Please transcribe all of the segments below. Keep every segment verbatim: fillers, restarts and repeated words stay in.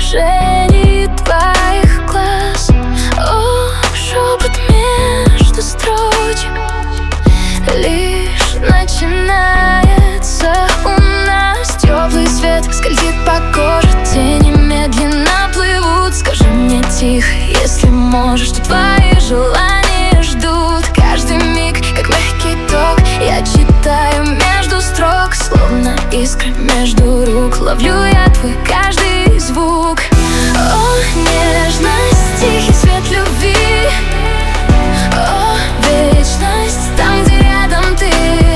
выражении твоих глаз. О, шепот между строчек лишь начинается у нас. Теплый свет скользит по коже, тени медленно плывут. Скажи мне тихо, если можешь, что твои желания ждут. Каждый миг, как мягкий ток, я читаю между строк. Словно искры между рук, ловлю я твой каждый звук. О, нежность, тихий свет любви. О, вечность, там, где рядом ты.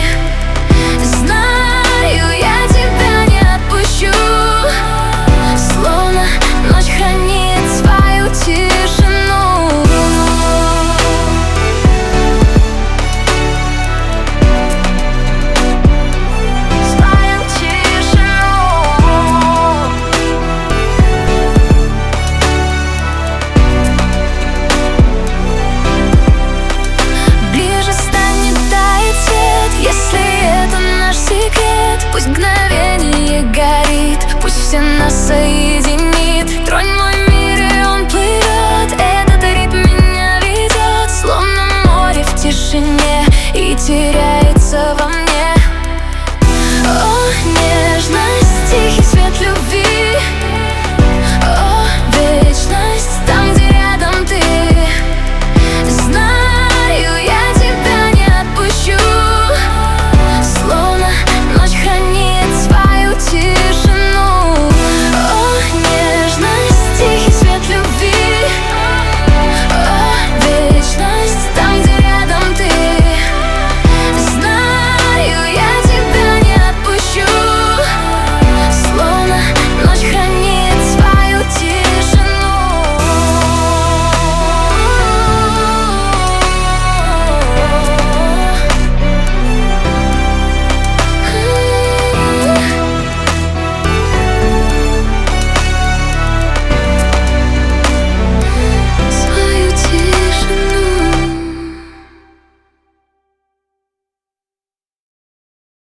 Знаю, я тебя не отпущу. Словно ночь хранит свою тишину. Свою тишину. Ближе станет, тает свет, если это наш секрет. Пусть мгновение горит, пусть все нас соединит.